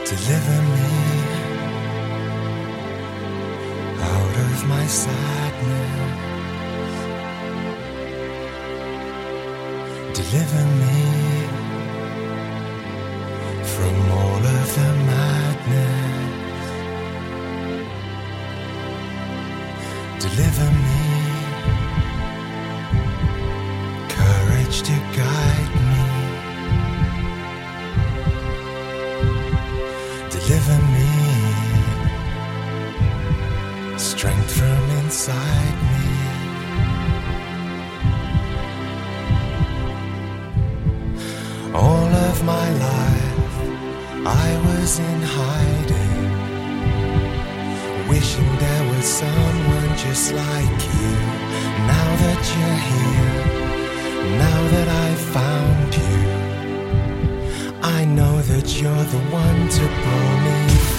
Deliver me out of my sadness. Deliver me from all of the madness. Deliver me courage to guide me. Deliver me strength from inside me. All of my life I was in hiding, wishing there was someone just like you. Now that you're here, now that I've found you, I know that you're the one to pull me